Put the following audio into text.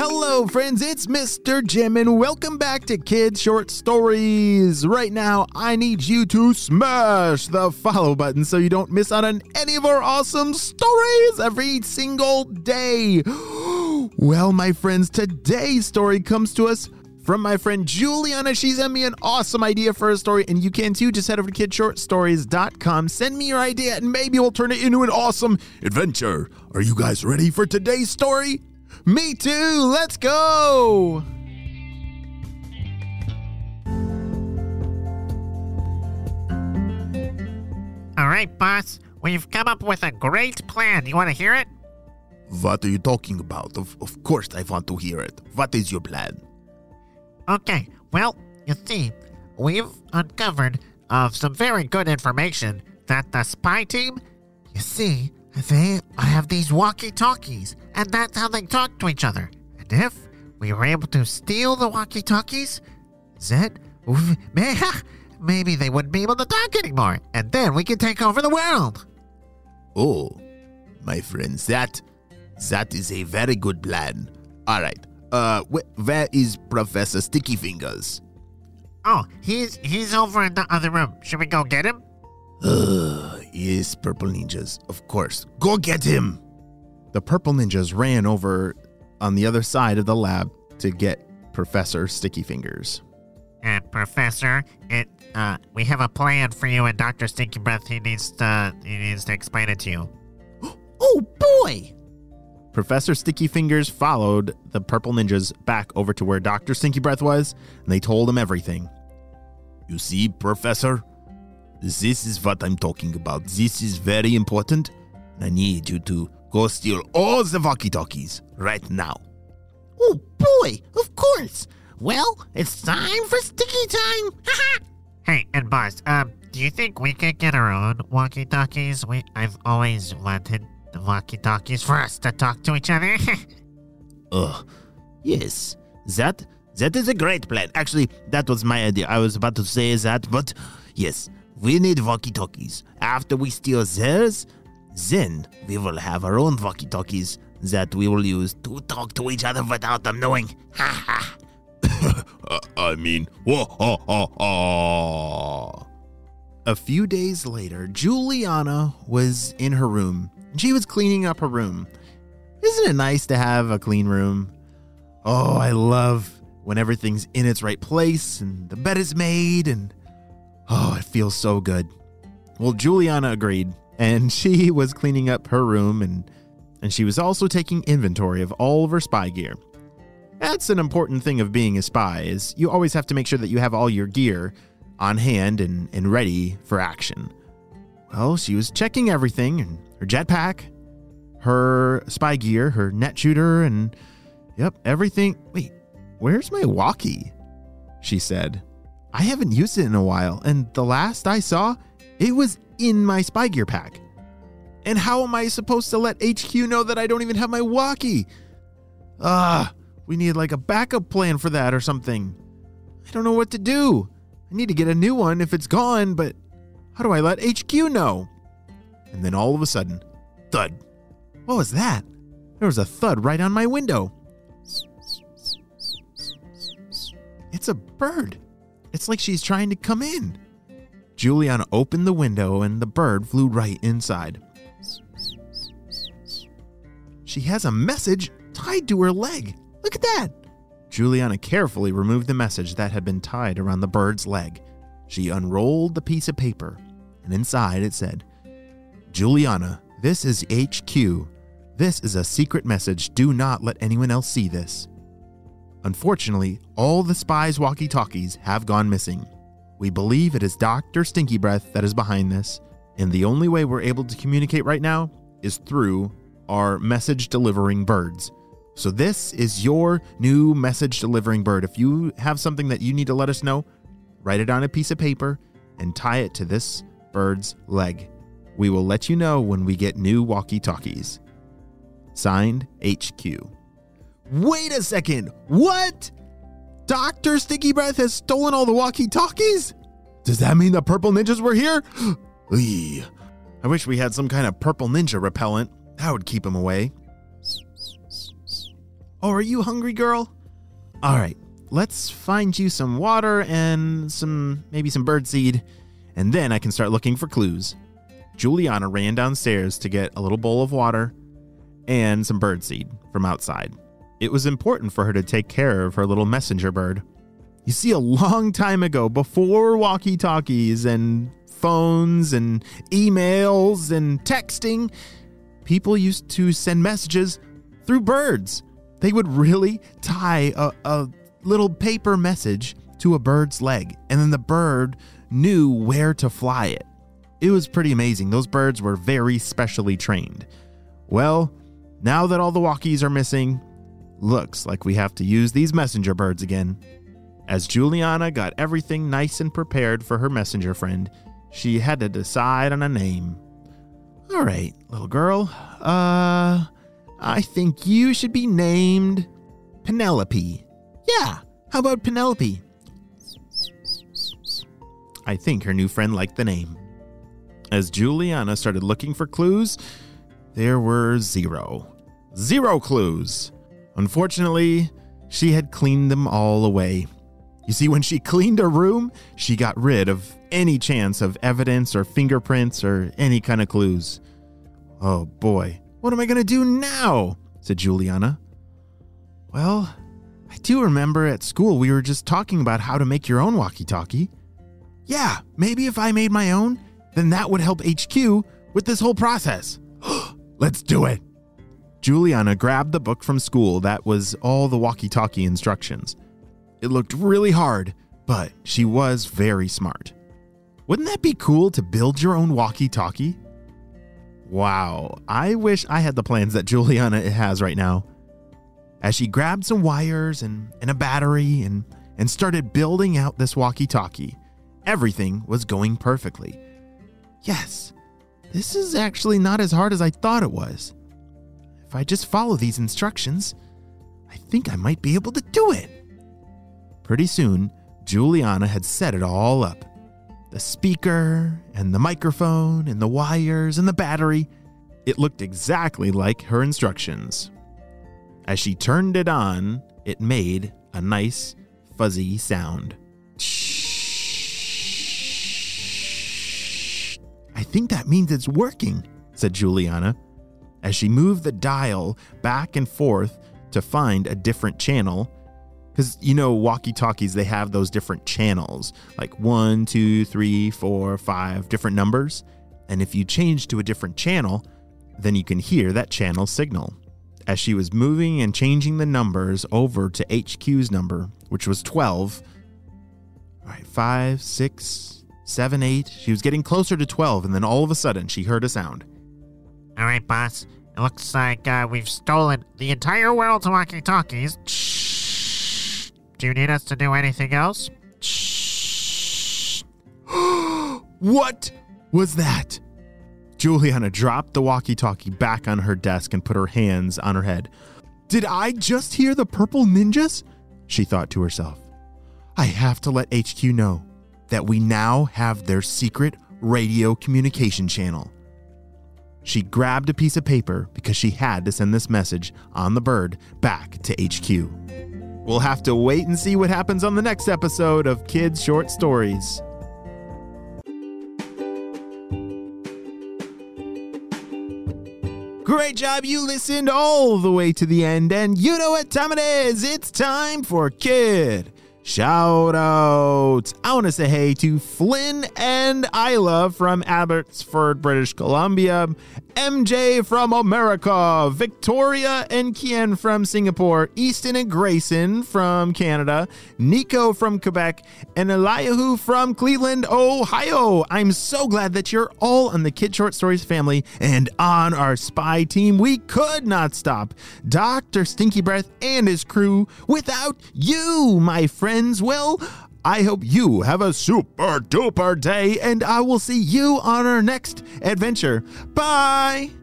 Hello, friends, it's Mr. Jim, and welcome back to Kids Short Stories. Right now, I need you to smash the follow button so you don't miss out on any of our awesome stories every single day. Well, my friends, today's story comes to us from my friend Juliana. She sent me an awesome idea for a story, and you can too. Just head over to kidshortstories.com. Send me your idea, and maybe we'll turn it into an awesome adventure. Are you guys ready for today's story? Me too. Let's go. All right, boss. We've come up with a great plan. You want to hear it? What are you talking about? Of course I want to hear it. What is your plan? Okay. Well, you see, we've uncovered some very good information that the spy team, you see, they have these walkie-talkies, and that's how they talk to each other. And if we were able to steal the walkie-talkies, then maybe they wouldn't be able to talk anymore, and then we could take over the world. Oh, my friends, that is a very good plan. All right, where is Professor Sticky Fingers? Oh, he's over in the other room. Should we go get him? Yes, Purple Ninjas, of course. Go get him! The Purple Ninjas ran over on the other side of the lab to get Professor Sticky Fingers. Professor, we have a plan for you, and Dr. Stinky Breath, he needs to explain it to you. Oh, boy! Professor Sticky Fingers followed the Purple Ninjas back over to where Dr. Stinky Breath was, and they told him everything. You see, Professor? This is what I'm talking about. This is very important, and I need you to go steal all the walkie-talkies right now. Oh, boy, of course. Well, it's time for sticky time. Hey, and boss, do you think we could get our own walkie-talkies? I've always wanted the walkie-talkies for us to talk to each other. Yes, that is a great plan. Actually, that was my idea. I was about to say that, but yes, we need walkie-talkies. After we steal theirs, then we will have our own walkie-talkies that we will use to talk to each other without them knowing. Ha ha. A few days later, Juliana was in her room. She was cleaning up her room. Isn't it nice to have a clean room? Oh, I love when everything's in its right place and the bed is made and oh, it feels so good. Well, Juliana agreed, and she was cleaning up her room and she was also taking inventory of all of her spy gear. That's an important thing of being a spy, is you always have to make sure that you have all your gear on hand and ready for action. Well, she was checking everything, and her jetpack, her spy gear, her net shooter, and yep, everything. Wait, where's my walkie? She said. I haven't used it in a while, and the last I saw, it was in my spy gear pack. And how am I supposed to let HQ know that I don't even have my walkie? We need like a backup plan for that or something. I don't know what to do. I need to get a new one if it's gone, but how do I let HQ know? And then all of a sudden, thud. What was that? There was a thud right on my window. It's a bird. It's like she's trying to come in. Juliana opened the window and the bird flew right inside. She has a message tied to her leg. Look at that. Juliana carefully removed the message that had been tied around the bird's leg. She unrolled the piece of paper, and inside it said, Juliana, this is HQ. This is a secret message. Do not let anyone else see this. Unfortunately, all the spies' walkie-talkies have gone missing. We believe it is Dr. Stinky Breath that is behind this, and the only way we're able to communicate right now is through our message-delivering birds. So this is your new message-delivering bird. If you have something that you need to let us know, write it on a piece of paper and tie it to this bird's leg. We will let you know when we get new walkie-talkies. Signed, HQ. Wait a second. What? Dr. Sticky Breath has stolen all the walkie-talkies? Does that mean the Purple Ninjas were here? I wish we had some kind of Purple Ninja repellent. That would keep him away. Oh, are you hungry, girl? All right, let's find you some water and maybe some birdseed, and then I can start looking for clues. Juliana ran downstairs to get a little bowl of water and some birdseed from outside. It was important for her to take care of her little messenger bird. You see, a long time ago, before walkie-talkies and phones and emails and texting, people used to send messages through birds. They would really tie a little paper message to a bird's leg, and then the bird knew where to fly it. It was pretty amazing. Those birds were very specially trained. Well, now that all the walkies are missing, looks like we have to use these messenger birds again. As Juliana got everything nice and prepared for her messenger friend, she had to decide on a name. All right, little girl, I think you should be named Penelope. Yeah, how about Penelope? I think her new friend liked the name. As Juliana started looking for clues, there were zero clues. Unfortunately, she had cleaned them all away. You see, when she cleaned her room, she got rid of any chance of evidence or fingerprints or any kind of clues. Oh boy, what am I going to do now? Said Juliana. Well, I do remember at school we were just talking about how to make your own walkie-talkie. Yeah, maybe if I made my own, then that would help HQ with this whole process. Let's do it. Juliana grabbed the book from school that was all the walkie-talkie instructions. It looked really hard, but she was very smart. Wouldn't that be cool to build your own walkie-talkie? Wow, I wish I had the plans that Juliana has right now. As she grabbed some wires and a battery and started building out this walkie-talkie, everything was going perfectly. Yes, this is actually not as hard as I thought it was. If I just follow these instructions, I think I might be able to do it. Pretty soon, Juliana had set it all up. The speaker and the microphone and the wires and the battery. It looked exactly like her instructions. As she turned it on, it made a nice, fuzzy sound. I think that means it's working, said Juliana, as she moved the dial back and forth to find a different channel. Because, walkie-talkies, they have those different channels, like 1, 2, 3, 4, 5 different numbers. And if you change to a different channel, then you can hear that channel signal. As she was moving and changing the numbers over to HQ's number, which was 12, all right, 5, 6, 7, 8. She was getting closer to 12, and then all of a sudden, she heard a sound. All right, boss. It looks like we've stolen the entire world's walkie-talkies. Shh. Do you need us to do anything else? Shh. What was that? Juliana dropped the walkie-talkie back on her desk and put her hands on her head. Did I just hear the purple ninjas? She thought to herself. I have to let HQ know that we now have their secret radio communication channel. She grabbed a piece of paper because she had to send this message on the bird back to HQ. We'll have to wait and see what happens on the next episode of Kids Short Stories. Great job, you listened all the way to the end, and you know what time it is. It's time for Kid Shout Outs. I want to say hey to Flynn and Isla from Abbotsford, British Columbia, MJ from America, Victoria and Kian from Singapore, Easton and Grayson from Canada, Nico from Quebec, and Eliahu from Cleveland, Ohio. I'm so glad that you're all on the Kid Short Stories family and on our spy team. We could not stop Dr. Stinky Breath and his crew without you, my friends. Well, I hope you have a super duper day, and I will see you on our next adventure. Bye!